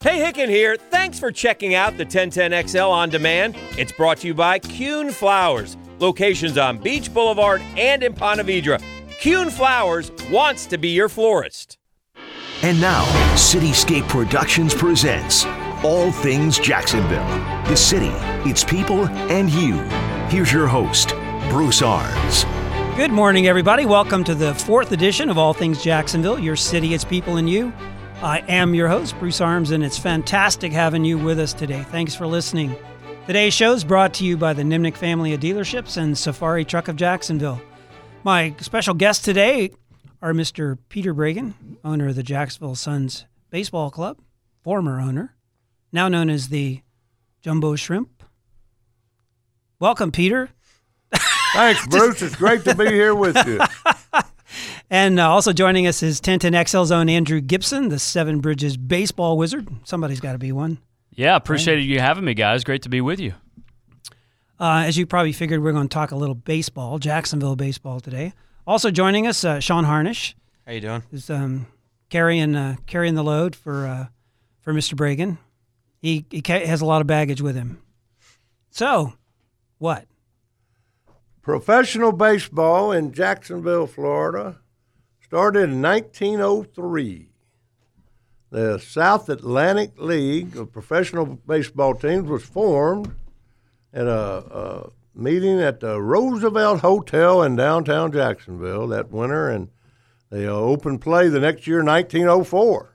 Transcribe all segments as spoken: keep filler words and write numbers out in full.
Hey, Hicken here. Thanks for checking out the ten ten X L On Demand. It's brought to you by Kuhn Flowers. Locations on Beach Boulevard and in Ponte Vedra. Kuhn Flowers wants to be your florist. And now, Cityscape Productions presents All Things Jacksonville. The city, its people, and you. Here's your host, Bruce Arns. Good morning, everybody. Welcome to the fourth edition of All Things Jacksonville, your city, its people, and you. I am your host, Bruce Arms, and it's fantastic having you with us today. Thanks for listening. Today's show is brought to you by the Nimnick family of dealerships and Safari Truck of Jacksonville. My special guests today are Mister Peter Bragan, owner of the Jacksonville Suns Baseball Club, former owner, now known as the Jumbo Shrimp. Welcome, Peter. Thanks, Bruce. It's great to be here with you. And uh, also joining us is ten ten X L's own Andrew Gibson, the Seven Bridges baseball wizard. Somebody's got to be one. Yeah, appreciate right? you having me, guys. Great to be with you. Uh, as you probably figured, we're going to talk a little baseball, Jacksonville baseball today. Also joining us, uh, Sean Harnish. How you doing? Is um, carrying uh, carrying the load for uh, for Mister Bragan. He he ca- has a lot of baggage with him. So, what? Professional baseball in Jacksonville, Florida, started in nineteen oh three. The South Atlantic League of Professional Baseball Teams was formed at a, a meeting at the Roosevelt Hotel in downtown Jacksonville that winter, and they uh, opened play the next year, nineteen oh four.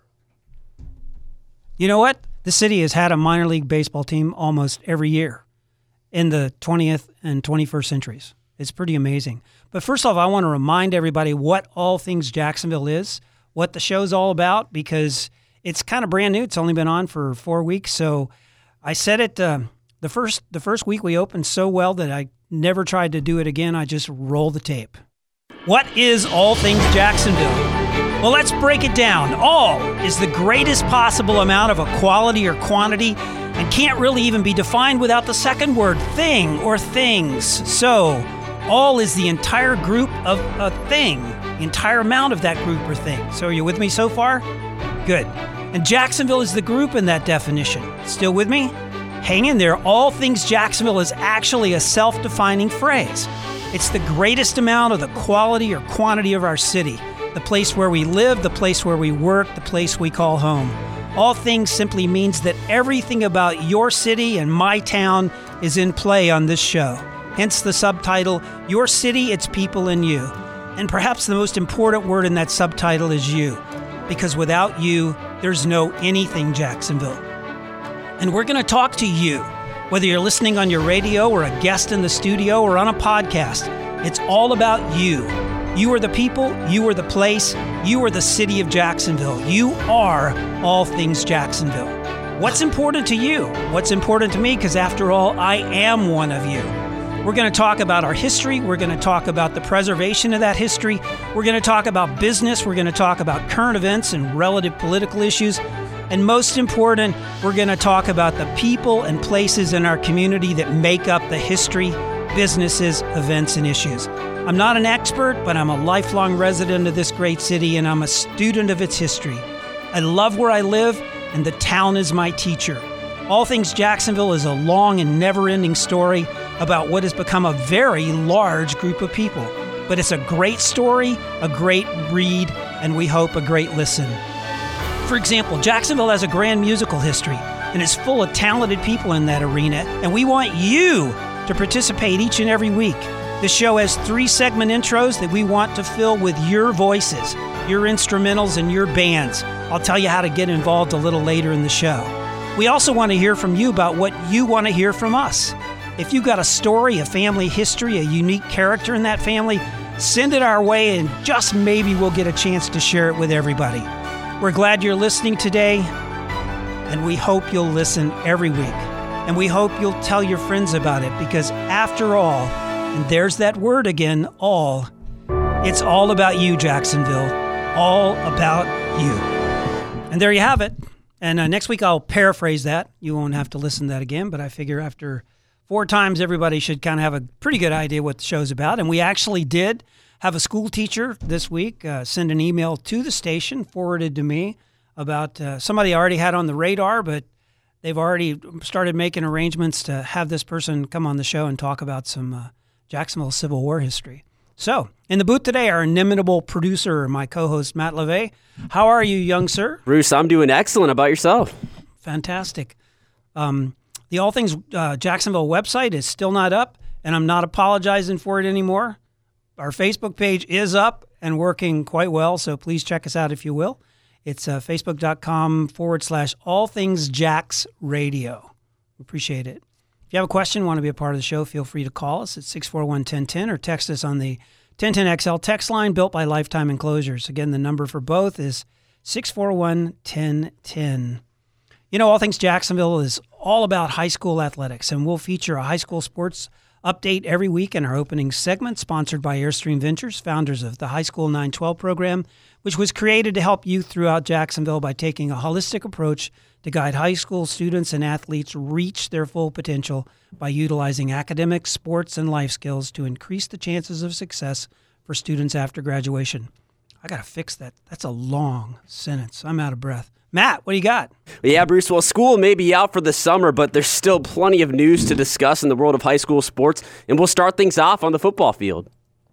You know what? The city has had a minor league baseball team almost every year in the twentieth and twenty-first centuries. It's pretty amazing. But first off, I want to remind everybody what All Things Jacksonville is, what the show's all about, because it's kind of brand new. It's only been on for four weeks. So I said it uh, the first the first week we opened so well that I never tried to do it again. I just roll the tape. What is All Things Jacksonville? Well, let's break it down. All is the greatest possible amount of a quality or quantity and can't really even be defined without the second word, thing or things. So all is the entire group of a thing, the entire amount of that group or thing. So are you with me so far? Good. And Jacksonville is the group in that definition. Still with me? Hang in there. All Things Jacksonville is actually a self-defining phrase. It's the greatest amount of the quality or quantity of our city, the place where we live, the place where we work, the place we call home. All Things simply means that everything about your city and my town is in play on this show. Hence the subtitle, Your City, Its People, and You. And perhaps the most important word in that subtitle is you, because without you, there's no anything Jacksonville. And we're going to talk to you, whether you're listening on your radio or a guest in the studio or on a podcast. It's all about you. You are the people, you are the place, you are the city of Jacksonville. You are All Things Jacksonville. What's important to you? What's important to me? Because after all, I am one of you. We're going to talk about our history. We're going to talk about the preservation of that history. We're going to talk about business. We're going to talk about current events and relative political issues. And most important, we're going to talk about the people and places in our community that make up the history, businesses, events, and issues. I'm not an expert, but I'm a lifelong resident of this great city, and I'm a student of its history. I love where I live, and the town is my teacher. All Things Jacksonville is a long and never-ending story about what has become a very large group of people. But it's a great story, a great read, and we hope a great listen. For example, Jacksonville has a grand musical history, and is full of talented people in that arena, and we want you to participate each and every week. The show has three segment intros that we want to fill with your voices, your instrumentals, and your bands. I'll tell you how to get involved a little later in the show. We also want to hear from you about what you want to hear from us. If you've got a story, a family history, a unique character in that family, send it our way and just maybe we'll get a chance to share it with everybody. We're glad you're listening today, and we hope you'll listen every week. And we hope you'll tell your friends about it, because after all, and there's that word again, all, it's all about you, Jacksonville. All about you. And there you have it. And uh, next week I'll paraphrase that. You won't have to listen to that again, but I figure after four times everybody should kind of have a pretty good idea what the show's about. And we actually did have a school teacher this week uh, send an email to the station, forwarded to me, about uh, somebody I already had on the radar, but they've already started making arrangements to have this person come on the show and talk about some uh, Jacksonville Civil War history. So, in the booth today, our inimitable producer, my co-host, Matt LeVay. How are you, young sir? Bruce, I'm doing excellent. How about yourself? Fantastic. Um, the All Things uh, Jacksonville website is still not up, and I'm not apologizing for it anymore. Our Facebook page is up and working quite well, so please check us out if you will. It's uh, facebook.com forward slash All Things Jacks Radio. Appreciate it. If you have a question, want to be a part of the show, feel free to call us at six four one, one zero one zero or text us on the ten ten X L text line built by Lifetime Enclosures. Again, the number for both is six four one, one zero one zero. You know, All Things Jacksonville is all about high school athletics, and we'll feature a high school sports update every week in our opening segment, sponsored by Airstream Ventures, founders of the High School nine twelve program, which was created to help youth throughout Jacksonville by taking a holistic approach to guide high school students and athletes reach their full potential by utilizing academics, sports, and life skills to increase the chances of success for students after graduation. I got to fix that. That's a long sentence. I'm out of breath. Matt, what do you got? Yeah, Bruce, well, school may be out for the summer, but there's still plenty of news to discuss in the world of high school sports, and we'll start things off on the football field.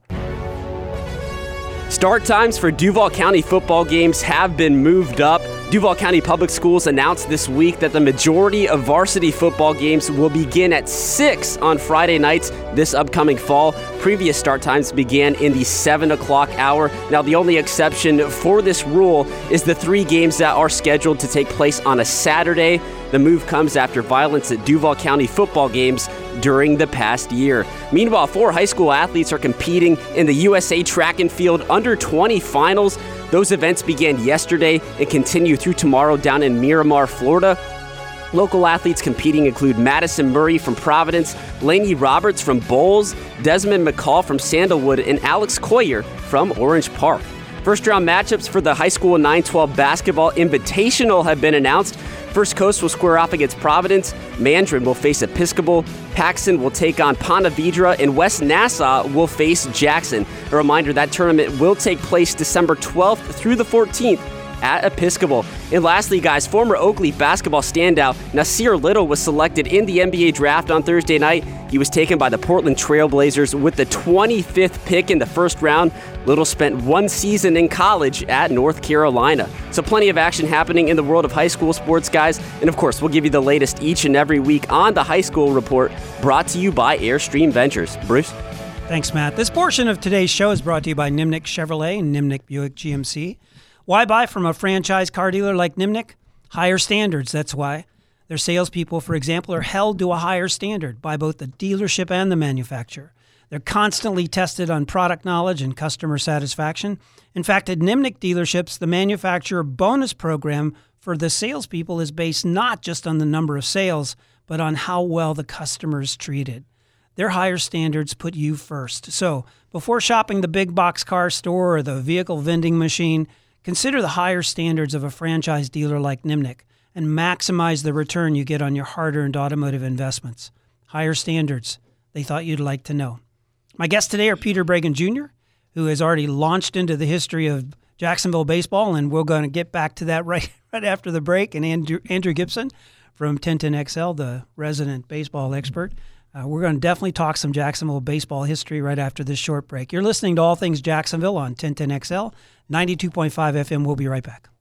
Start times for Duval County football games have been moved up. Duval County Public Schools announced this week that the majority of varsity football games will begin at six on Friday nights this upcoming fall. Previous start times began in the seven o'clock hour. Now, the only exception for this rule is the three games that are scheduled to take place on a Saturday. The move comes after violence at Duval County football games during the past year. Meanwhile, four high school athletes are competing in the U S A Track and Field under twenty finals. Those events began yesterday and continue through tomorrow down in Miramar, Florida. Local athletes competing include Madison Murray from Providence, Lainey Roberts from Bowles, Desmond McCall from Sandalwood, and Alex Coyer from Orange Park. First round matchups for the High School nine twelve Basketball Invitational have been announced. First Coast will square off against Providence, Mandarin will face Episcopal, Paxton will take on Ponte Vedra, and West Nassau will face Jackson. A reminder, that tournament will take place December twelfth through the fourteenth at Episcopal. And lastly, guys, former Oakley basketball standout Nasir Little was selected in the N B A draft on Thursday night. He was taken by the Portland Trail Blazers with the twenty-fifth pick in the first round. Little spent one season in college at North Carolina. So plenty of action happening in the world of high school sports, guys. And of course, we'll give you the latest each and every week on the High School Report, brought to you by Airstream Ventures. Bruce? Thanks, Matt. This portion of today's show is brought to you by Nimnick Chevrolet and Nimnick Buick G M C. Why buy from a franchise car dealer like Nimnick? Higher standards, that's why. Their salespeople, for example, are held to a higher standard by both the dealership and the manufacturer. They're constantly tested on product knowledge and customer satisfaction. In fact, at Nimnick dealerships, the manufacturer bonus program for the salespeople is based not just on the number of sales, but on how well the customer is treated. Their higher standards put you first. So before shopping the big box car store or the vehicle vending machine, consider the higher standards of a franchise dealer like Nimnick and maximize the return you get on your hard-earned automotive investments. Higher standards, they thought you'd like to know. My guests today are Peter Bragan Junior, who has already launched into the history of Jacksonville baseball, and we're going to get back to that right, right after the break, and Andrew, Andrew Gibson from ten ten X L, the resident baseball expert. Uh, we're going to definitely talk some Jacksonville baseball history right after this short break. You're listening to All Things Jacksonville on ten ten X L, ninety-two point five F M. We'll be right back.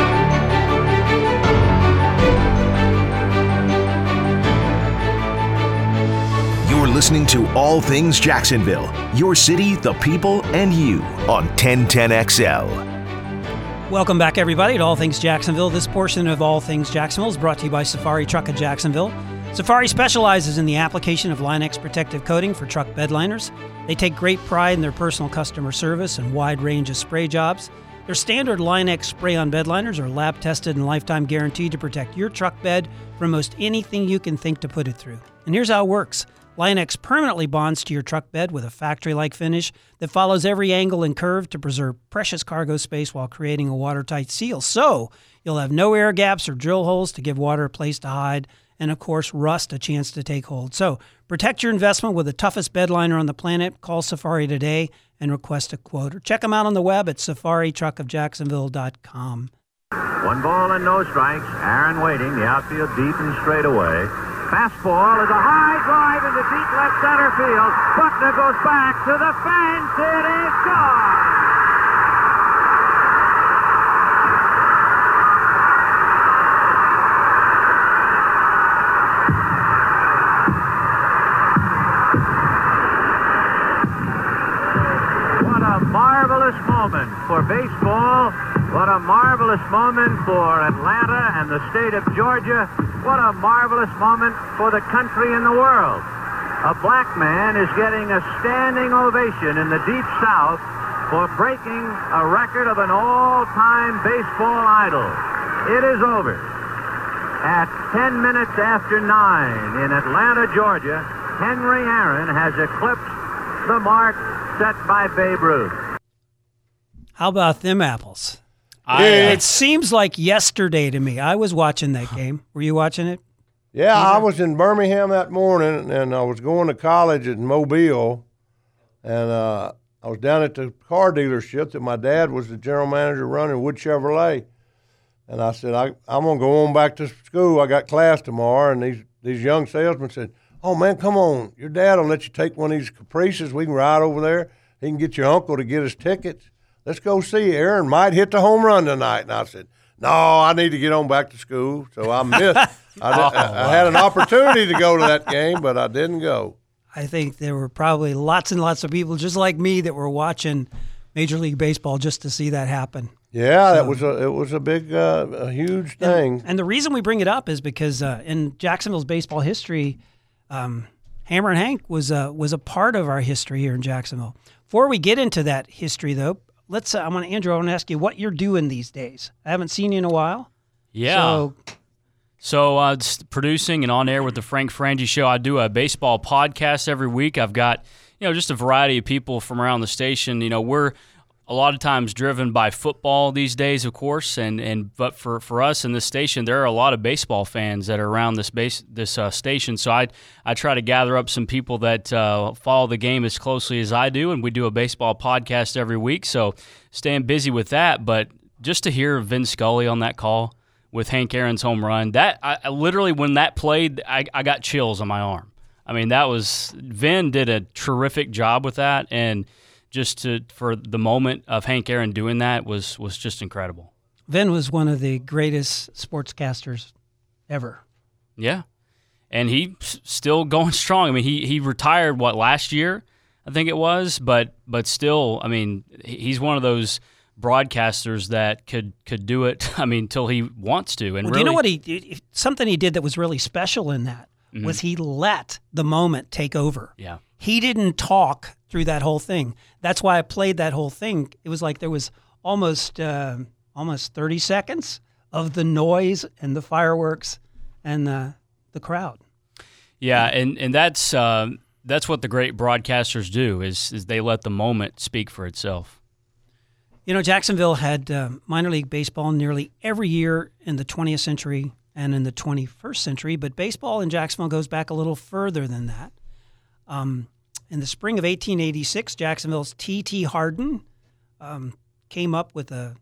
You're listening to All Things Jacksonville, your city, the people, and you on ten ten X L. Welcome back, everybody, to All Things Jacksonville. This portion of All Things Jacksonville is brought to you by Safari Truck of Jacksonville. Safari specializes in the application of Line-X protective coating for truck bedliners. They take great pride in their personal customer service and wide range of spray jobs. Their standard Line-X spray-on bedliners are lab-tested and lifetime guaranteed to protect your truck bed from most anything you can think to put it through. And here's how it works. Line-X permanently bonds to your truck bed with a factory-like finish that follows every angle and curve to preserve precious cargo space while creating a watertight seal. So you'll have no air gaps or drill holes to give water a place to hide, and of course, rust a chance to take hold. So protect your investment with the toughest bedliner on the planet. Call Safari today and request a quote, or check them out on the web at safari truck of jacksonville dot com. One ball and no strikes. Aaron waiting. The outfield deep and straight away. Fastball is a high drive into deep left center field. Buckner goes back to the fence. It is gone. What a marvelous moment for baseball. What a marvelous moment for Atlanta and the state of Georgia. What a marvelous moment for the country and the world. A black man is getting a standing ovation in the Deep South for breaking a record of an all-time baseball idol. It is over. At ten minutes after nine in Atlanta, Georgia, Henry Aaron has eclipsed the mark set by Babe Ruth. How about them apples? I, Yeah. It seems like yesterday to me. I was watching that game. Were you watching it? Yeah, I was in Birmingham that morning, and I was going to college in Mobile, and uh, I was down at the car dealership that my dad was the general manager running, Wood Chevrolet. And I said, I, I'm going to go on back to school. I got class tomorrow. And these, these young salesmen said, oh, man, come on. Your dad will let you take one of these Caprices. We can ride over there. He can get your uncle to get us tickets. Let's go see Aaron might hit the home run tonight. And I said, no, I need to get on back to school. So I missed. I, Oh, I, I had an opportunity to go to that game, but I didn't go. I think there were probably lots and lots of people just like me that were watching Major League Baseball just to see that happen. Yeah, that was a it was a big, uh, a huge thing. And, and the reason we bring it up is because uh, in Jacksonville's baseball history, um, Hammer and Hank was uh, was a part of our history here in Jacksonville. Before we get into that history, though, let's. Uh, I want to, Andrew. I want to ask you what you're doing these days. I haven't seen you in a while. yeah. So, So uh, just producing and on air with the Frank Frangie Show. I do a baseball podcast every week. I've got, you know, just a variety of people from around the station. You know, we're a lot of times driven by football these days, of course, and, and but for, for us in this station, there are a lot of baseball fans that are around this base this uh, station. So I I try to gather up some people that uh, follow the game as closely as I do, and we do a baseball podcast every week. So staying busy with that, but just to hear Vin Scully on that call with Hank Aaron's home run, that I, I literally when that played, I, I got chills on my arm. I mean, that was Vin did a terrific job with that, and just to for the moment of Hank Aaron doing that was was just incredible. Vin was one of the greatest sportscasters ever. Yeah, and he still going strong. I mean, he he retired what last year, I think it was, but but still, I mean, he's one of those broadcasters that could could do it. I mean, till he wants to. And Well, really, do you know what he did? Something he did that was really special in that Mm-hmm. was he let the moment take over. Yeah. He didn't talk through that whole thing. That's why I played that whole thing. It was like there was almost uh, almost thirty seconds of the noise and the fireworks and the the crowd. Yeah, and and that's uh, that's what the great broadcasters do is is they let the moment speak for itself. You know, Jacksonville had uh, minor league baseball nearly every year in the twentieth century and in the twenty-first century, but baseball in Jacksonville goes back a little further than that. Um, in the spring of eighteen eighty-six, Jacksonville's T T Hardin um, came up with a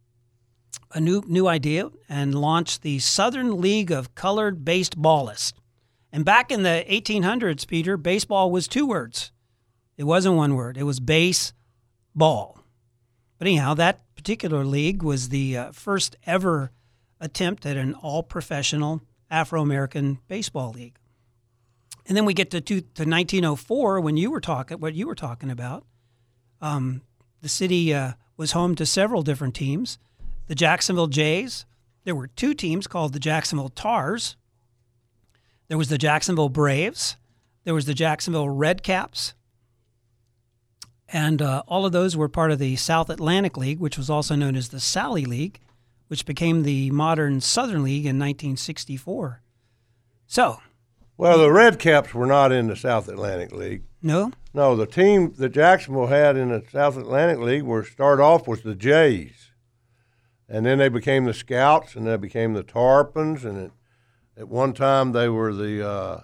a new new idea and launched the Southern League of Colored Baseballists. And back in the eighteen hundreds, Peter, baseball was two words. It wasn't one word. It was baseball. But anyhow, that particular league was the uh, first ever attempt at an all-professional Afro-American baseball league. And then we get to, to, to nineteen oh four when you were talking, what you were talking about. Um, the city uh, was home to several different teams. The Jacksonville Jays. There were two teams called the Jacksonville Tars. There was the Jacksonville Braves. There was the Jacksonville Redcaps. And uh, all of those were part of the South Atlantic League, which was also known as the Sally League, which became the modern Southern League in nineteen sixty-four. So, Well, the Redcaps were not in the South Atlantic League. no? No, the team that Jacksonville had in the South Atlantic League were started off was the Jays, and then they became the Scouts, and they became the Tarpons, and it, at one time they were the uh,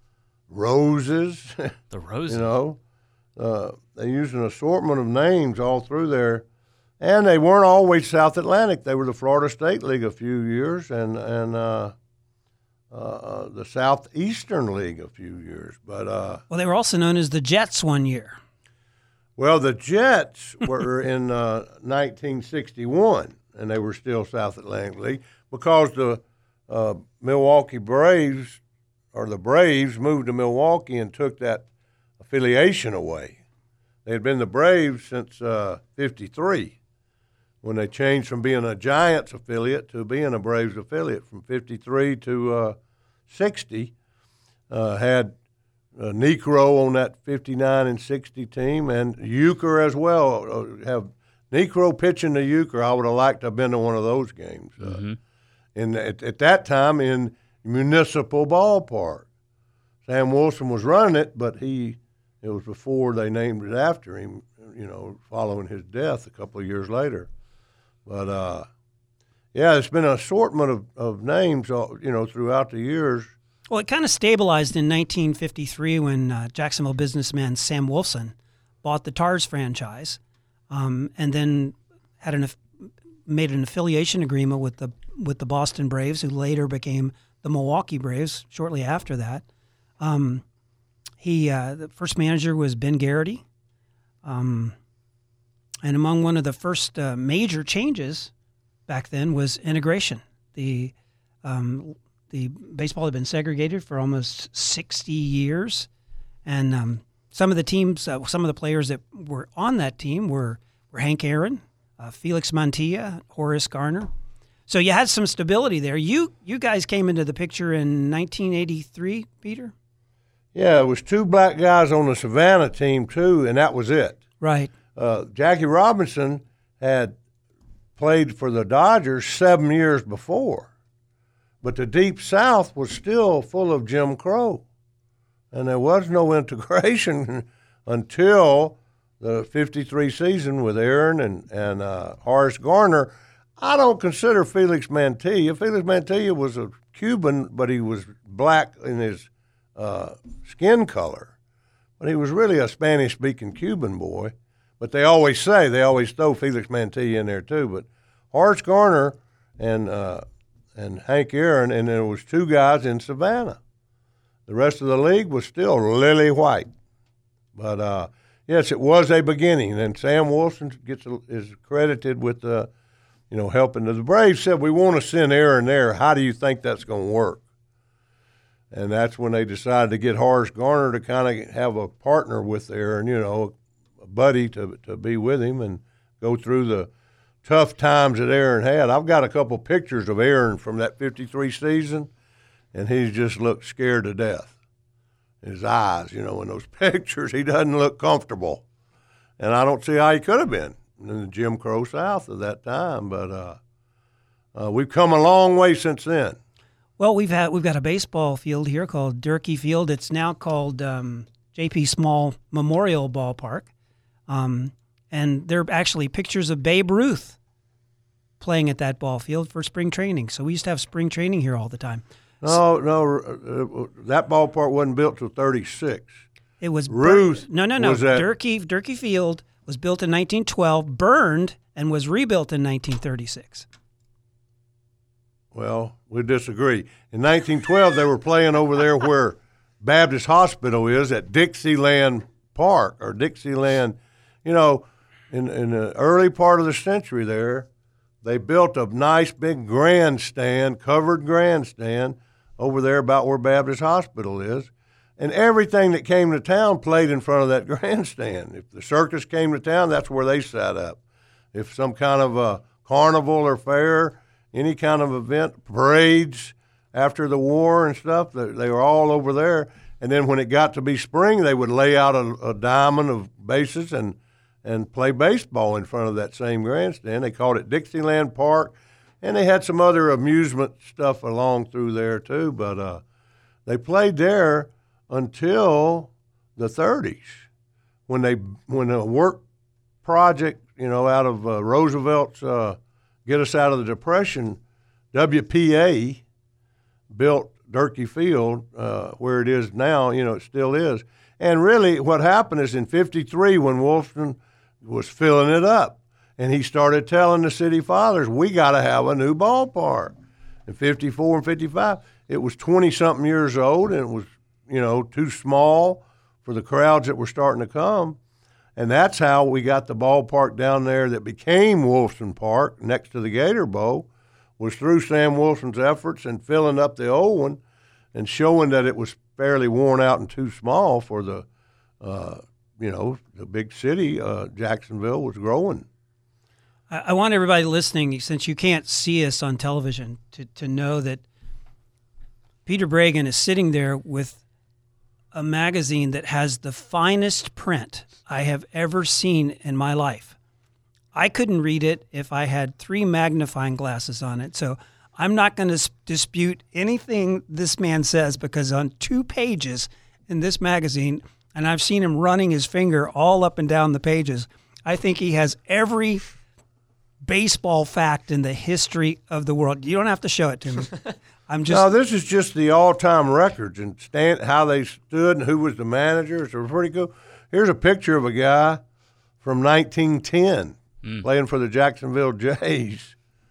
Roses. The Roses. You know, uh, they used an assortment of names all through there. And they weren't always South Atlantic. They were the Florida State League a few years and and uh, uh, the Southeastern League a few years. But uh, well, they were also known as the Jets one year. Well, the Jets were in uh, nineteen sixty-one, and they were still South Atlantic League because the uh, Milwaukee Braves or the Braves moved to Milwaukee and took that affiliation away. They had been the Braves since uh, fifty-three. When they changed from being a Giants affiliate to being a Braves affiliate from fifty-three to uh, sixty, uh, had uh, Necro on that fifty-nine and sixty team, and Euchre as well. Uh, have Necro pitching to Euchre, I would have liked to have been to one of those games. Uh, mm-hmm. in, at, at that time in Municipal Ballpark. Sam Wilson was running it, but he it was before they named it after him, you know, following his death a couple of years later. But, uh, yeah, it's been an assortment of, of names, you know, throughout the years. Well, it kind of stabilized in nineteen fifty-three when uh, Jacksonville businessman Sam Wolfson bought the Tars franchise um, and then had an made an affiliation agreement with the with the Boston Braves, who later became the Milwaukee Braves shortly after that. Um, he uh, the first manager was Ben Garrity. Um And among one of the first uh, major changes back then was integration. The um, the baseball had been segregated for almost sixty years, and um, some of the teams, uh, some of the players that were on that team were were Hank Aaron, uh, Felix Mantilla, Horace Garner. So you had some stability there. You you guys came into the picture in nineteen eighty-three, Peter? Yeah, it was two black guys on the Savannah team too, and that was it. Right. Uh, Jackie Robinson had played for the Dodgers seven years before, but the Deep South was still full of Jim Crow, and there was no integration until the fifty-three season with Aaron and, and uh, Horace Garner. I don't consider Felix Mantilla. Felix Mantilla was a Cuban, but he was black in his uh, skin color, but he was really a Spanish-speaking Cuban boy. But they always say, they always throw Felix Mantilla in there too. But Horace Garner and uh, and Hank Aaron, and there was two guys in Savannah. The rest of the league was still lily white. But, uh, yes, it was a beginning. And Sam Wilson gets is credited with, uh, you know, helping. The Braves said, we want to send Aaron there. How do you think that's going to work? And that's when they decided to get Horace Garner to kind of have a partner with Aaron, you know, buddy to to be with him and go through the tough times that Aaron had. I've got a couple pictures of Aaron from that fifty-three season, and he just looked scared to death. His eyes, you know, in those pictures, he doesn't look comfortable. And I don't see how he could have been in the Jim Crow South at that time. But uh, uh, we've come a long way since then. Well, we've had we've got a baseball field here called Durkee Field. It's now called um, J P Small Memorial Ballpark. Um, and there are actually pictures of Babe Ruth playing at that ball field for spring training. So we used to have spring training here all the time. No, so, no, uh, that ballpark wasn't built till thirty-six. It was Ruth. Bur- no, no, no. Was at, Durkee Durkee Field was built in nineteen twelve, burned, and was rebuilt in nineteen thirty-six. Well, we disagree. In nineteen twelve, they were playing over there where Baptist Hospital is at Dixieland Park or Dixieland. You know, in, in the early part of the century there, they built a nice big grandstand, covered grandstand, over there about where Baptist Hospital is. And everything that came to town played in front of that grandstand. If the circus came to town, that's where they sat up. If some kind of a carnival or fair, any kind of event, parades after the war and stuff, they, they were all over there. And then when it got to be spring, they would lay out a, a diamond of bases and and play baseball in front of that same grandstand. They called it Dixieland Park, and they had some other amusement stuff along through there too. But uh, they played there until the thirties, when they when a work project, you know, out of uh, Roosevelt's uh, Get Us Out of the Depression, W P A built Durkee Field uh, where it is now. You know, it still is. And really what happened is in fifty-three when Wolfson was filling it up, And he started telling the city fathers, we got to have a new ballpark. In fifty-four and fifty-five, it was twenty-something years old, and it was, you know, too small for the crowds that were starting to come. And that's how we got the ballpark down there that became Wilson Park next to the Gator Bowl, was through Sam Wilson's efforts and filling up the old one and showing that it was fairly worn out and too small for the, uh, you know, the big city. Uh, Jacksonville was growing. I, I want everybody listening, since you can't see us on television, to, to know that Peter Bregan is sitting there with a magazine that has the finest print I have ever seen in my life. I couldn't read it if I had three magnifying glasses on it. So I'm not going to dispute anything this man says, because on two pages in this magazine, and I've seen him running his finger all up and down the pages, I think he has every baseball fact in the history of the world. You don't have to show it to me. I'm just No, this is just the all-time records and stand, how they stood and who was the manager. So pretty cool. Here's a picture of a guy from nineteen ten mm. playing for the Jacksonville Jays,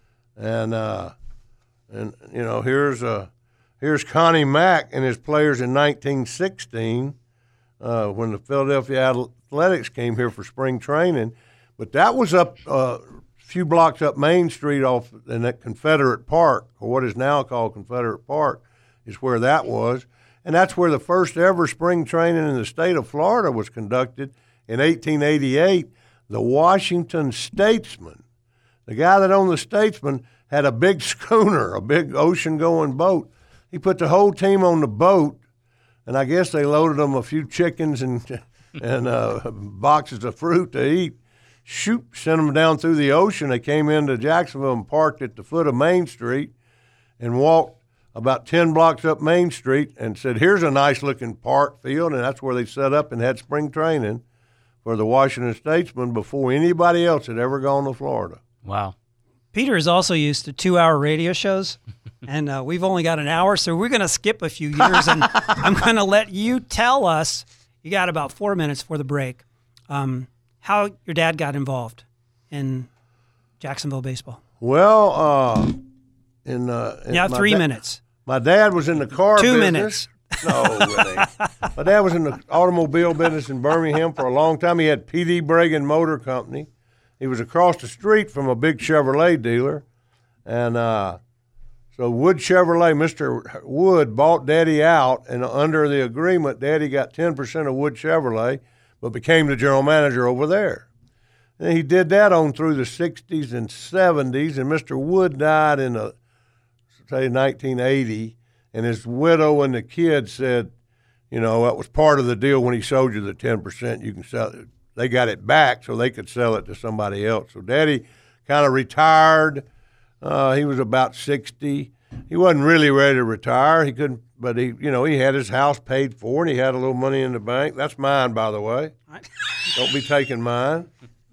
and uh, and you know here's uh, here's Connie Mack and his players in nineteen sixteen uh, when the Philadelphia Athletics came here for spring training. But that was up. Uh, few blocks up Main Street off in that Confederate Park, or what is now called Confederate Park, is where that was. And that's where the first ever spring training in the state of Florida was conducted in eighteen eighty-eight. The Washington Statesman, the guy that owned the Statesman, had a big schooner, a big ocean-going boat. He put the whole team on the boat, and I guess they loaded them a few chickens and, and uh, boxes of fruit to eat. Shoot, sent them down through the ocean. They came into Jacksonville and parked at the foot of Main Street and walked about ten blocks up Main Street and said, here's a nice-looking park field, and that's where they set up and had spring training for the Washington Statesman before anybody else had ever gone to Florida. Wow. Peter is also used to two-hour radio shows, and uh, we've only got an hour, so we're going to skip a few years, and I'm going to let you tell us, you got about four minutes for the break, um, how your dad got involved in Jacksonville baseball. Well, uh, in, uh, in yeah, three da- minutes. My dad was in the car Two business. minutes. No, really. My dad was in the automobile business in Birmingham for a long time. He had P D Bregan Motor Company. He was across the street from a big Chevrolet dealer. And uh, so Wood Chevrolet, Mister Wood, bought Daddy out, and under the agreement, Daddy got ten percent of Wood Chevrolet, but became the general manager over there. And he did that on through the sixties and seventies, and Mister Wood died in, a, say, nineteen eighty, and his widow and the kids said, you know, that was part of the deal when he sold you the ten percent. You can sell it. They got it back so they could sell it to somebody else. So Daddy kind of retired. Uh, he was about sixty. He wasn't really ready to retire. He couldn't, but he, you know, he had his house paid for, and he had a little money in the bank. That's mine, by the way. Don't be taking mine.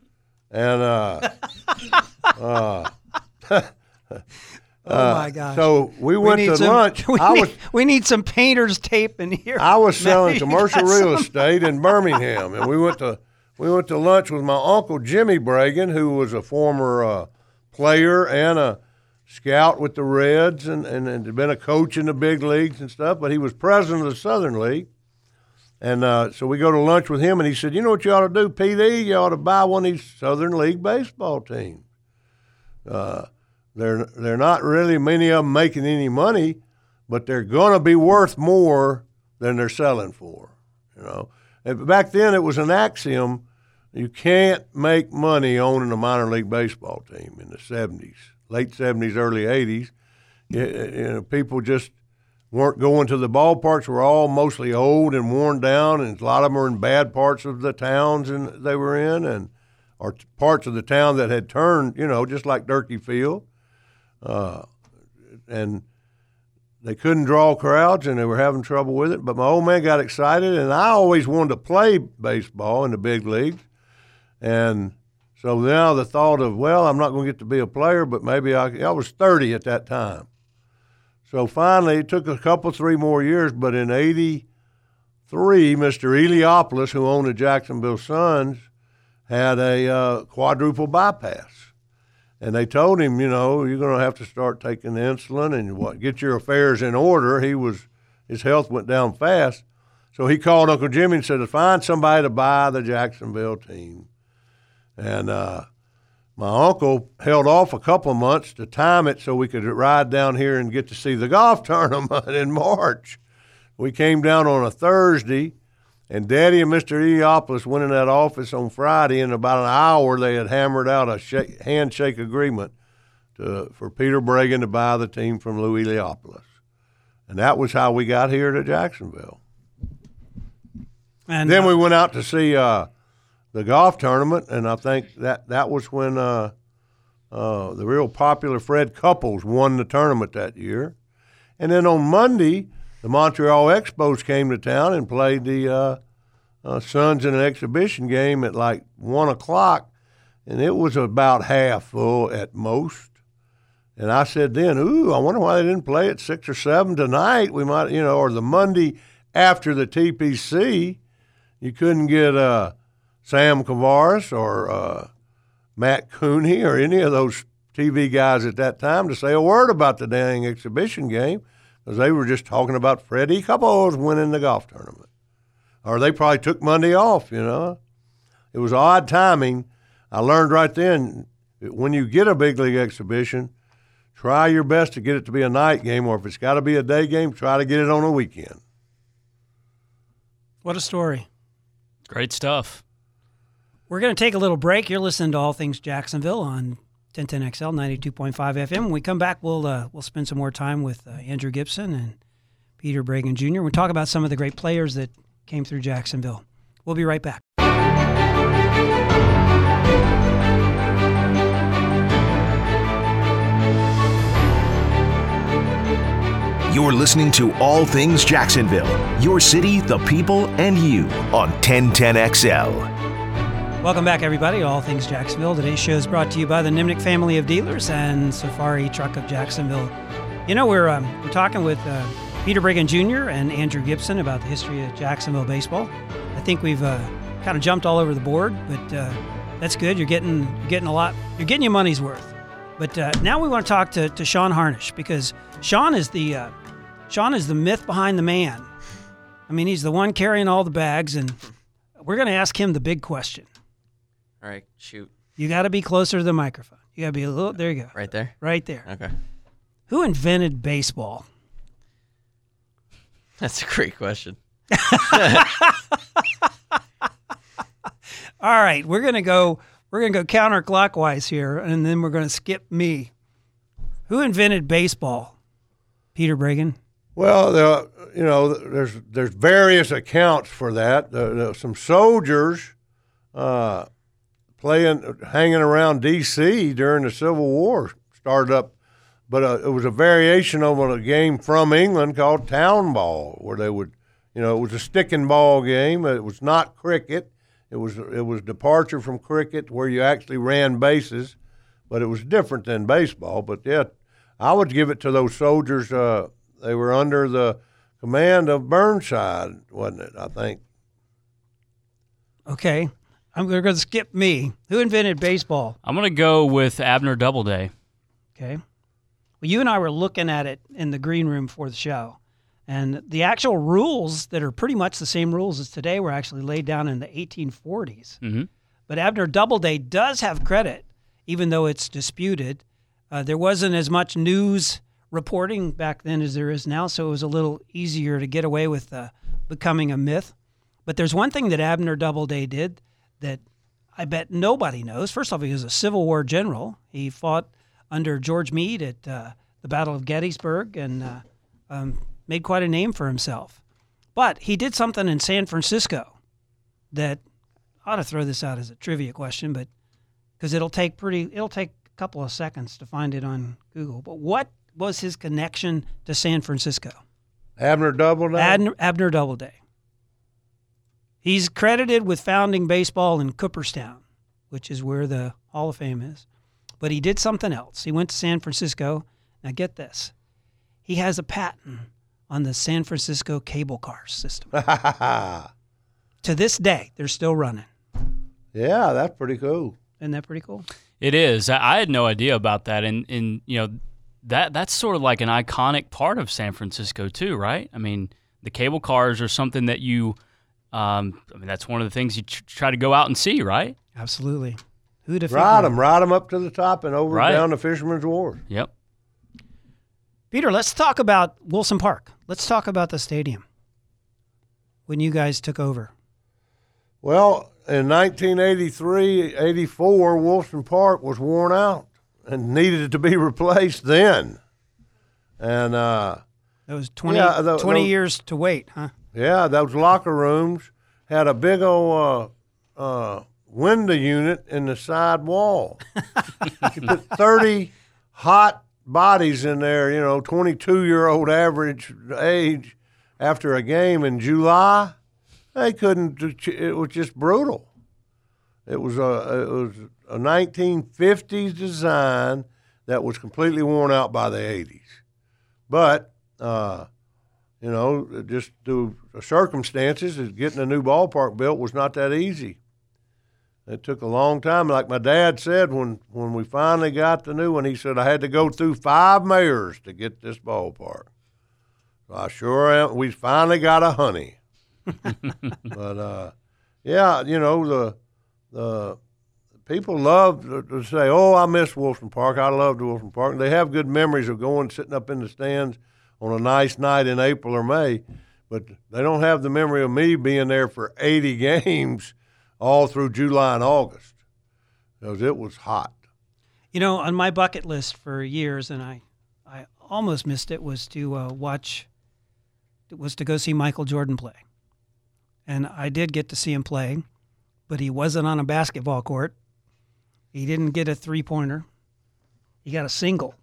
And uh, uh, oh my gosh! So we went we to some, lunch. We, I need, was we need some painter's tape in here. I was selling commercial real some. estate in Birmingham, and we went to we went to lunch with my uncle Jimmy Bregan, who was a former uh, player and a scout with the Reds, and, and, and had been a coach in the big leagues and stuff. But he was president of the Southern League, and uh, so we go to lunch with him, and he said, "You know what you ought to do, P D? You ought to buy one of these Southern League baseball teams. Uh, they're they're not really many of them making any money, but they're going to be worth more than they're selling for. You know, and back then it was an axiom: you can't make money owning a minor league baseball team in the seventies, late seventies, early eighties. You, you know, people just weren't going to the ballparks. Were all mostly old and worn down, and a lot of them were in bad parts of the towns and they were in, and or parts of the town that had turned, you know, just like Durkee Field. Uh, and they couldn't draw crowds, and they were having trouble with it. But my old man got excited, and I always wanted to play baseball in the big leagues. And so now the thought of, well, I'm not going to get to be a player, but maybe I, I was thirty at that time. So finally, it took a couple, three more years, but in eighty-three, Mister Eliopoulos, who owned the Jacksonville Suns, had a uh, quadruple bypass. And they told him, you know, you're going to have to start taking insulin and what, get your affairs in order. He was, his health went down fast. So he called Uncle Jimmy and said, find somebody to buy the Jacksonville team. And uh, my uncle held off a couple of months to time it so we could ride down here and get to see the golf tournament in March. We came down on a Thursday, and Daddy and Mister Eopolis went in that office on Friday. In about an hour, they had hammered out a shake, handshake agreement to, for Peter Bregan to buy the team from Lou Eopolis. And that was how we got here to Jacksonville. And then uh, we went out to see uh, the golf tournament, and I think that, that was when uh, uh, the real popular Fred Couples won the tournament that year. And then on Monday, the Montreal Expos came to town and played the uh, uh, Suns in an exhibition game at like one o'clock, and it was about half full at most. And I said then, ooh, I wonder why they didn't play at six or seven tonight. We might, you know, or the Monday after the T P C, you couldn't get uh, Sam Kavaris or uh, Matt Cooney or any of those T V guys at that time to say a word about the dang exhibition game, because they were just talking about Freddie Couples winning the golf tournament. Or they probably took Monday off, you know. It was odd timing. I learned right then, when you get a big league exhibition, try your best to get it to be a night game, or if it's got to be a day game, try to get it on a weekend. What a story. Great stuff. We're going to take a little break. You're listening to All Things Jacksonville on ten ten X L, ninety-two point five F M. When we come back, we'll uh, we'll spend some more time with uh, Andrew Gibson and Peter Bregan Junior We'll talk about some of the great players that came through Jacksonville. We'll be right back. You're listening to All Things Jacksonville, your city, the people, and you on ten ten X L. Welcome back, everybody, to All Things Jacksonville. Today's show is brought to you by the Nimnick family of dealers and Safari Truck of Jacksonville. You know, we're um, we're talking with uh, Peter Bregan Junior and Andrew Gibson about the history of Jacksonville baseball. I think we've uh, kind of jumped all over the board, but uh, that's good. You're getting you're getting a lot. You're getting your money's worth. But uh, now we want to talk to, to Sean Harnish, because Sean is the uh, Sean is the myth behind the man. I mean, he's the one carrying all the bags, and we're going to ask him the big question. All right, shoot. You got to be closer to the microphone. You got to be a little. There you go. Right there? Right there. Okay. Who invented baseball? That's a great question. All right, we're gonna go. We're gonna go counterclockwise here, and then we're gonna skip me. Who invented baseball? Peter Bregan. Well, the, you know, there's there's various accounts for that. Uh, some soldiers uh, playing, hanging around D C during the Civil War started up. But uh, it was a variation of a game from England called town ball, where they would, you know, it was a stick and ball game. It was not cricket. It was it was departure from cricket, where you actually ran bases, but it was different than baseball. But yeah, I would give it to those soldiers. Uh, they were under the command of Burnside, wasn't it? I think. Okay, I'm going to skip me. Who invented baseball? I'm going to go with Abner Doubleday. Okay. Well, you and I were looking at it in the green room for the show, and the actual rules that are pretty much the same rules as today were actually laid down in the eighteen forties. Mm-hmm. But Abner Doubleday does have credit, even though it's disputed. Uh, there wasn't as much news reporting back then as there is now, so it was a little easier to get away with uh, becoming a myth. But there's one thing that Abner Doubleday did that I bet nobody knows. First off, he was a Civil War general. He fought under George Meade at uh, the Battle of Gettysburg, and uh, um, made quite a name for himself. But he did something in San Francisco that I ought to throw this out as a trivia question, but because it'll take pretty, it'll take a couple of seconds to find it on Google. But what was his connection to San Francisco? Abner Doubleday. Abner, Abner Doubleday. He's credited with founding baseball in Cooperstown, which is where the Hall of Fame is. But he did something else. He went to San Francisco. Now get this. He has a patent on the San Francisco cable car system. To this day, they're still running. Yeah, that's pretty cool. Isn't that pretty cool? It is. I I had no idea about that, and and you know that that's sort of like an iconic part of San Francisco too, right? I mean, the cable cars are something that you, um, I mean, that's one of the things you tr- try to go out and see, right? Absolutely. Who'd have Ride figured them, it? ride them up to the top and over Right. down to Fisherman's Wharf. Yep. Peter, let's talk about Wilson Park. Let's talk about the stadium when you guys took over. Well, in nineteen eighty-three, eighty-four, Wilson Park was worn out and needed to be replaced then. And, uh, That was twenty, Yeah, tho- twenty those- years to wait, huh? yeah, those locker rooms had a big old uh, uh, window unit in the side wall. You put thirty hot bodies in there, you know, twenty-two-year-old average age after a game in July. They couldn't. It was just brutal. It was a it was a nineteen fifties design that was completely worn out by the eighties. But uh, you know, just through the circumstances, getting a new ballpark built was not that easy. It took a long time. Like my dad said, when when we finally got the new one, he said I had to go through five mayors to get this ballpark. So I sure am. We finally got a honey. But uh, yeah, you know the the people love to, to say, "Oh, I miss Wilson Park. I loved Wilson Park." And they have good memories of going sitting up in the stands on a nice night in April or May, but they don't have the memory of me being there for eighty games all through July and August because it was hot. You know, on my bucket list for years, and I, I almost missed it, was to uh, watch, was to go see Michael Jordan play. And I did get to see him play, but he wasn't on a basketball court. He didn't get a three-pointer. He got a single.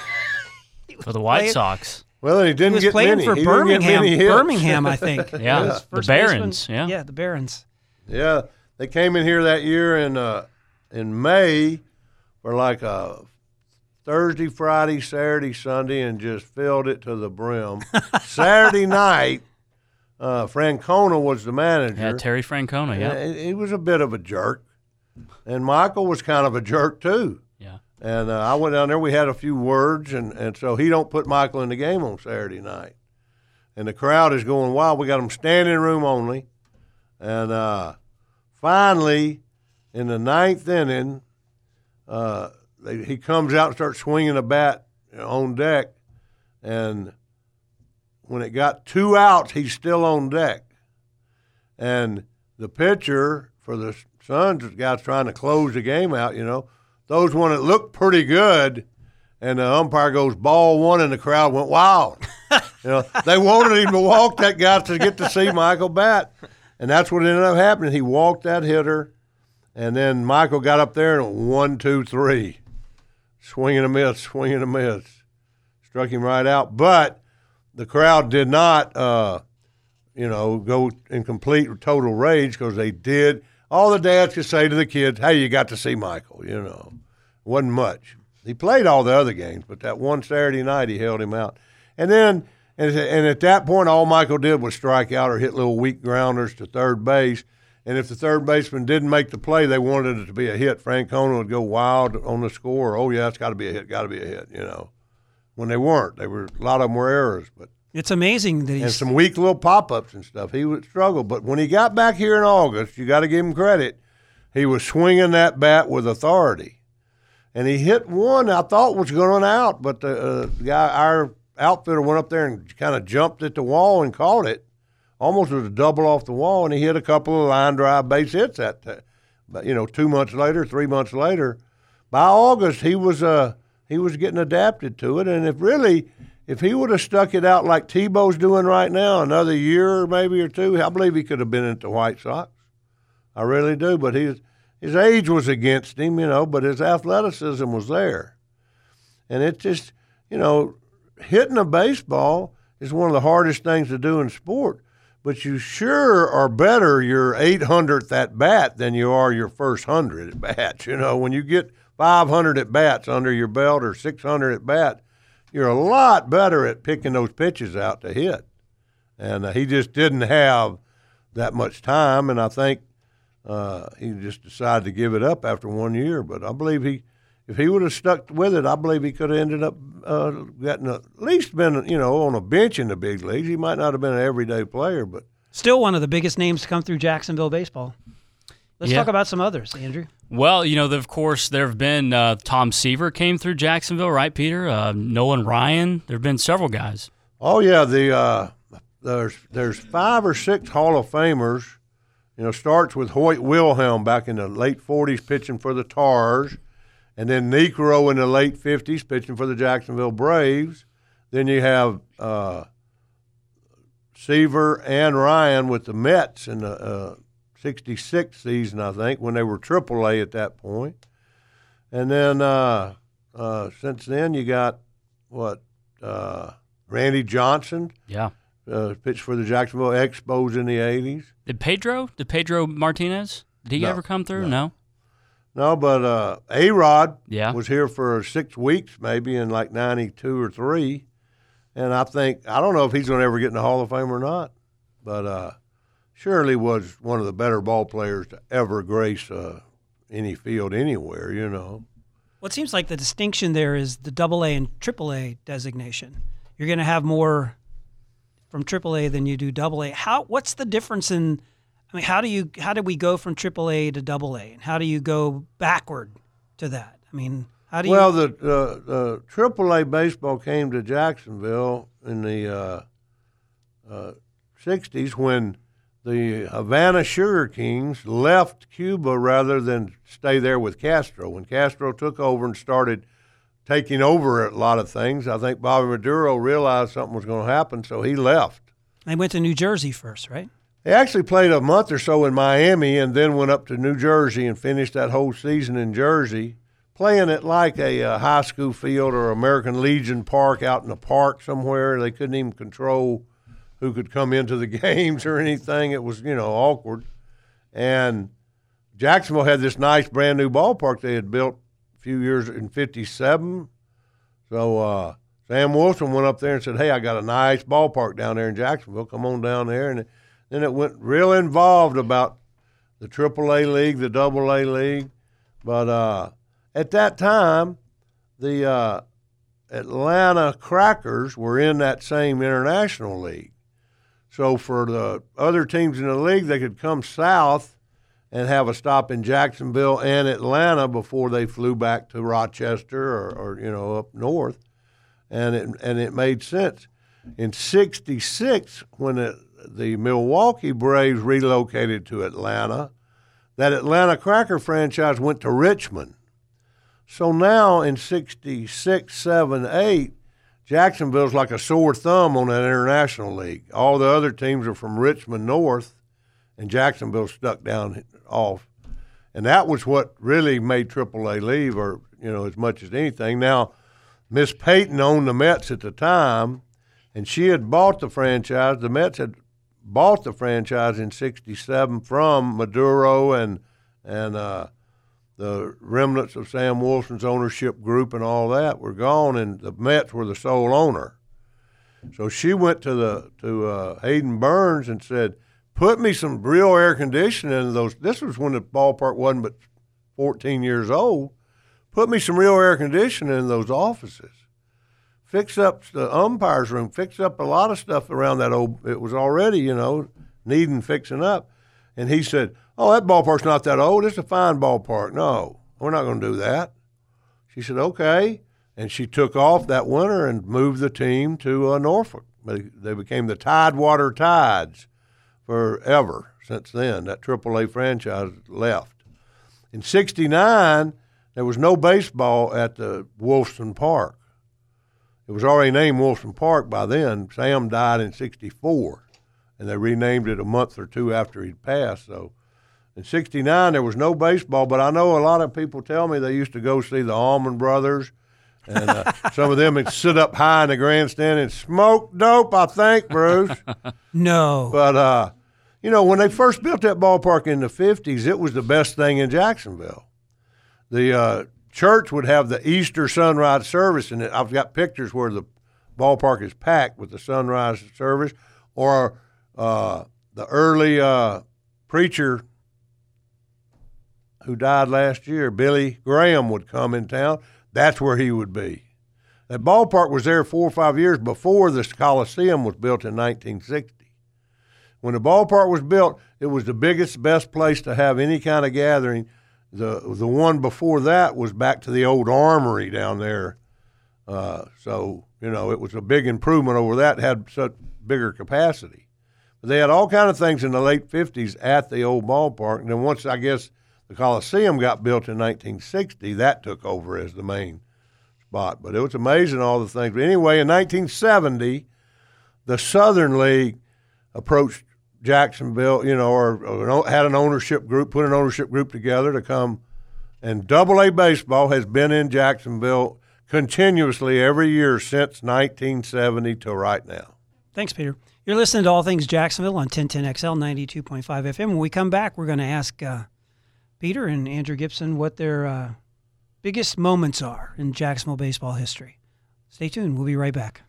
For the White playing- Sox. Well, he didn't He was get playing many. for He didn't get Birmingham, many hits. Birmingham, I think. Yeah, His the first Barons, baseman- yeah. Yeah, the Barons. Yeah, they came in here that year in uh, in May for like a Thursday, Friday, Saturday, Sunday, and just filled it to the brim. Saturday night, uh, Francona was the manager. Yeah, Terry Francona, yeah. And he was a bit of a jerk, and Michael was kind of a jerk too. Yeah. And uh, I went down there. We had a few words, and, and so he don't put Michael in the game on Saturday night. And the crowd is going wild. We got them standing room only. And uh, finally, in the ninth inning, uh, they, he comes out and starts swinging a bat on deck. And when it got two outs, he's still on deck. And the pitcher for the Suns, the guy's trying to close the game out, you know, those one that looked pretty good, and the umpire goes ball one, and the crowd went wild. You know, they wanted him to walk that guy to get to see Michael bat, and that's what ended up happening. He walked that hitter, and then Michael got up there and one, two, three, swing and a miss, swing and a miss, struck him right out. But the crowd did not, uh, you know, go in complete total rage because they did. All the dads could say to the kids, "Hey, you got to see Michael." You know, wasn't much. He played all the other games, but that one Saturday night he held him out. And then, and at that point, all Michael did was strike out or hit little weak grounders to third base. And if the third baseman didn't make the play, they wanted it to be a hit. Francona would go wild on the score. Oh yeah, it's got to be a hit. Got to be a hit. You know, when they weren't, they were a lot of them were errors, but. It's amazing that And he's some weak little pop-ups and stuff. He would struggle. But when he got back here in August, you got to give him credit, he was swinging that bat with authority. And he hit one I thought was going out, but the uh, guy, our outfitter went up there and kind of jumped at the wall and caught it, almost with a double off the wall, and he hit a couple of line drive base hits that day. But, you know, two months later, three months later, by August, he was uh, he was getting adapted to it. And if really – if he would have stuck it out like Tebow's doing right now, another year maybe or two, I believe he could have been at the White Sox. I really do. But his his age was against him, you know, but his athleticism was there. And it's just, you know, hitting a baseball is one of the hardest things to do in sport. But you sure are better your eight hundredth at bat than you are your first one hundred at bats. You know, when you get five hundred at bats under your belt or six hundred at bat, you're a lot better at picking those pitches out to hit. And uh, he just didn't have that much time, and I think uh, he just decided to give it up after one year. But I believe he, if he would have stuck with it, I believe he could have ended up uh, getting a, at least been, you know, on a bench in the big leagues. He might not have been an everyday player, but still one of the biggest names to come through Jacksonville baseball. Let's yeah. talk about some others, Andrew. Well, you know, of course, there have been uh, Tom Seaver came through Jacksonville, right, Peter? Uh, Nolan Ryan. There have been several guys. Oh yeah, the uh, there's there's five or six Hall of Famers. You know, starts with Hoyt Wilhelm back in the late forties pitching for the Tars, and then Necro in the late fifties pitching for the Jacksonville Braves. Then you have uh, Seaver and Ryan with the Mets in the uh, sixty-six season, I think, when they were triple A at that point. And then uh, uh, since then you got, what, uh, Randy Johnson. Yeah. Uh, pitched for the Jacksonville Expos in the eighties. Did Pedro? Did Pedro Martinez? Did he No, ever come through? no. No. No, but uh, A-Rod Yeah. was here for six weeks maybe in like ninety-two or three. And I think, I don't know if he's going to ever get in the Hall of Fame or not, but uh, surely was one of the better ball players to ever grace uh, any field anywhere, you know. Well, it seems like the distinction there is the double A and triple A designation. You're going to have more from triple A than you do double A. How? What's the difference in? I mean, how do you? How do we go from triple A to double A, and how do you go backward to that? I mean, how do you? Well, the uh, uh, triple A baseball came to Jacksonville in the uh, uh, sixties when the Havana Sugar Kings left Cuba rather than stay there with Castro. When Castro took over and started taking over a lot of things, I think Bobby Maduro realized something was going to happen, so he left. They went to New Jersey first, right? They actually played a month or so in Miami and then went up to New Jersey and finished that whole season in Jersey, playing at like a, uh high school field or American Legion Park out in a park somewhere. They couldn't even control who could come into the games or anything. It was, you know, awkward. And Jacksonville had this nice brand new ballpark they had built few years in fifty-seven. So uh, Sam Wilson went up there and said, hey, I got a nice ballpark down there in Jacksonville. Come on down there. And then it went real involved about the triple A league, the double A league. But uh, at that time, the uh, Atlanta Crackers were in that same international league. So for the other teams in the league, they could come south and have a stop in Jacksonville and Atlanta before they flew back to Rochester or, or you know, up north, and it and it made sense. In sixty-six, when it, the Milwaukee Braves relocated to Atlanta, that Atlanta Cracker franchise went to Richmond. So now in sixty-six, seven, eight, Jacksonville's like a sore thumb on that international league. All the other teams are from Richmond north, and Jacksonville stuck down off. And that was what really made triple A leave, or, you know, as much as anything. Now, Miss Payton owned the Mets at the time, and she had bought the franchise. The Mets had bought the franchise in sixty-seven from Maduro and and uh, the remnants of Sam Wilson's ownership group and all that were gone, and the Mets were the sole owner. So she went to the to uh, Hayden Burns and said, put me some real air conditioning in those. This was when the ballpark wasn't but fourteen years old. Put me some real air conditioning in those offices. Fix up the umpire's room. Fix up a lot of stuff around that old. It was already, you know, needing fixing up. And he said, oh, that ballpark's not that old. It's a fine ballpark. No, we're not going to do that. She said, okay. And she took off that winter and moved the team to uh, Norfolk. They became the Tidewater Tides. Forever since then. That triple A franchise left. In sixty-nine, there was no baseball at the Wolfson Park. It was already named Wolfson Park by then. Sam died in sixty-four, and they renamed it a month or two after he'd passed. So in sixty-nine, there was no baseball, but I know a lot of people tell me they used to go see the Allman Brothers, and uh, some of them would sit up high in the grandstand and smoke dope, I think, Bruce. No. But, uh, you know, when they first built that ballpark in the fifties, it was the best thing in Jacksonville. The uh, church would have the Easter sunrise service, and I've got pictures where the ballpark is packed with the sunrise service, or uh, the early uh, preacher who died last year, Billy Graham, would come in town, that's where he would be. That ballpark was there four or five years before the Coliseum was built in nineteen sixty. When the ballpark was built, it was the biggest, best place to have any kind of gathering. The the one before that was back to the old armory down there. Uh, so, you know, it was a big improvement over that, had such bigger capacity. But they had all kind of things in the late fifties at the old ballpark. And then once, I guess, the Coliseum got built in nineteen sixty, that took over as the main spot. But it was amazing, all the things. But anyway, in nineteen seventy, the Southern League approached Jacksonville, you know, or, or had an ownership group, put an ownership group together to come. And Double A baseball has been in Jacksonville continuously every year since nineteen seventy till right now. Thanks, Peter. You're listening to All Things Jacksonville on ten ten X L ninety-two point five F M. When we come back, we're going to ask uh, Peter and Andrew Gibson what their uh, biggest moments are in Jacksonville baseball history. Stay tuned. We'll be right back.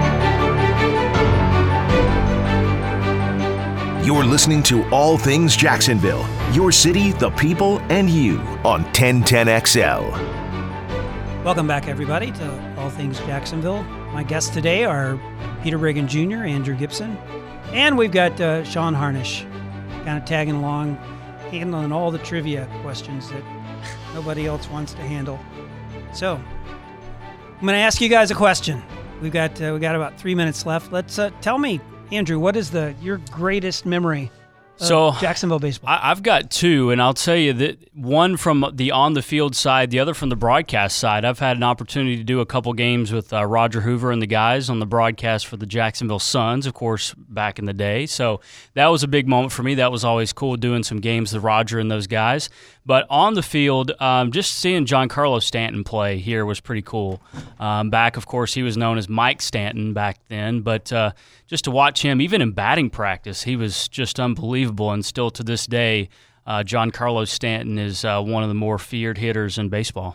You're listening to All Things Jacksonville, your city, the people, and you on ten ten X L. Welcome back, everybody, to All Things Jacksonville. My guests today are Peter Brigham Junior, Andrew Gibson, and we've got uh, Sean Harnish kind of tagging along, handling all the trivia questions that nobody else wants to handle. So I'm going to ask you guys a question. We've got uh, we got about three minutes left. Let's uh, tell me, Andrew, what is the your greatest memory of so, Jacksonville baseball? I, I've got two, and I'll tell you that one from the on-the-field side, the other from the broadcast side. I've had an opportunity to do a couple games with uh, Roger Hoover and the guys on the broadcast for the Jacksonville Suns, of course, back in the day. So that was a big moment for me. That was always cool, doing some games with Roger and those guys. But on the field, um, just seeing Giancarlo Stanton play here was pretty cool. Um, back, of course, he was known as Mike Stanton back then, but uh, just to watch him, even in batting practice, he was just unbelievable. And still to this day, uh, Giancarlo Stanton is uh, one of the more feared hitters in baseball.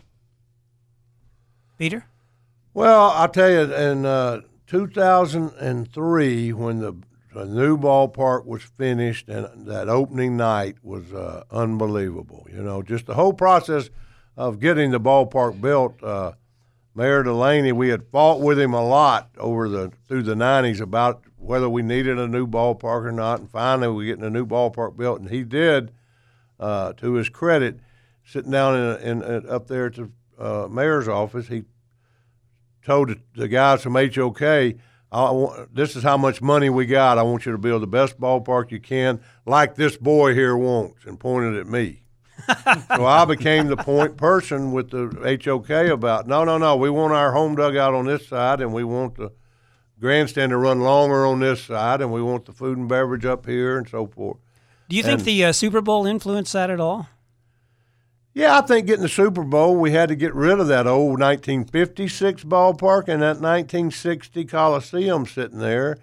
Peter? Well, I'll tell you, in uh, two thousand three, when the a new ballpark was finished, and that opening night was uh, unbelievable. You know, just the whole process of getting the ballpark built. Uh, Mayor Delaney, we had fought with him a lot over the through the nineties about whether we needed a new ballpark or not, and finally we getting a new ballpark built, and he did. Uh, to his credit, sitting down in, in, in up there at the uh, mayor's office, he told the, the guys from H O K, I want, this is how much money we got. I want you to build the best ballpark you can, like this boy here wants, and pointed at me. So I became the point person with the H O K about, no, no, no, we want our home dugout on this side, and we want the grandstand to run longer on this side, and we want the food and beverage up here and so forth. Do you think and, the uh, Super Bowl influenced that at all? Yeah, I think getting the Super Bowl, we had to get rid of that old nineteen fifty-six ballpark and that nineteen sixty Coliseum sitting there,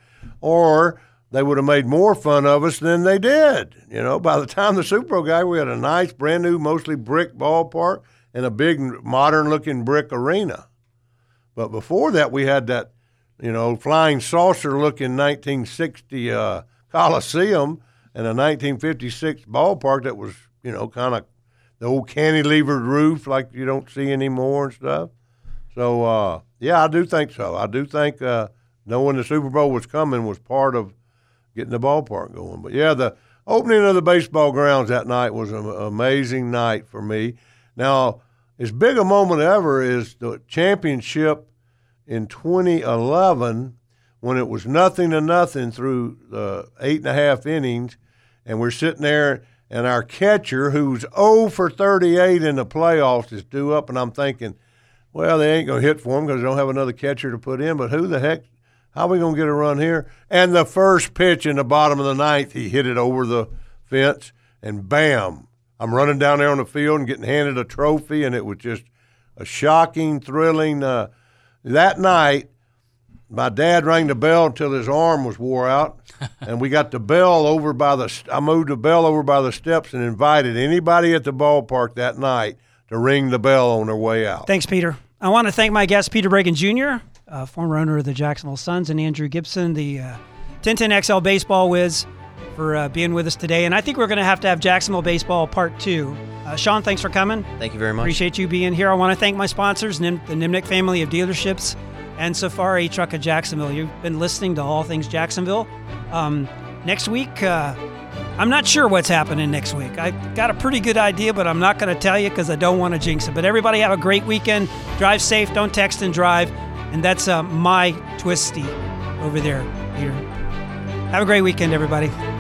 or they would have made more fun of us than they did. You know, by the time the Super Bowl got, we had a nice, brand-new, mostly brick ballpark and a big, modern-looking brick arena. But before that, we had that, you know, flying saucer-looking nineteen sixty uh, Coliseum and a nineteen fifty-six ballpark that was, you know, kind of the old cantilevered roof like you don't see anymore and stuff. So, uh, yeah, I do think so. I do think uh, knowing the Super Bowl was coming was part of getting the ballpark going. But, yeah, the opening of the baseball grounds that night was an amazing night for me. Now, as big a moment ever is the championship in twenty eleven when it was nothing to nothing through the eight and a half innings, and we're sitting there, and our catcher, who's oh for thirty-eight in the playoffs, is due up, and I'm thinking, well, they ain't going to hit for him because they don't have another catcher to put in, but who the heck, how are we going to get a run here? And the first pitch in the bottom of the ninth, he hit it over the fence, and bam, I'm running down there on the field and getting handed a trophy, and it was just a shocking, thrilling uh, – that night, my dad rang the bell until his arm was wore out, and we got the bell over by the – I moved the bell over by the steps and invited anybody at the ballpark that night to ring the bell on their way out. Thanks, Peter. I want to thank my guest, Peter Brigham Junior, uh, former owner of the Jacksonville Suns, and Andrew Gibson, the uh, ten ten X L baseball whiz, for uh, being with us today. And I think we're going to have to have Jacksonville baseball part two. Uh, Uh, Sean, thanks for coming. Thank you very much. Appreciate you being here. I want to thank my sponsors, Nim- the Nimnick family of dealerships and Safari Truck of Jacksonville. You've been listening to All Things Jacksonville. Um, next week, uh, I'm not sure what's happening next week. I got a pretty good idea, but I'm not going to tell you because I don't want to jinx it. But everybody have a great weekend. Drive safe. Don't text and drive. And that's uh, my twisty over there, Peter. Have a great weekend, everybody.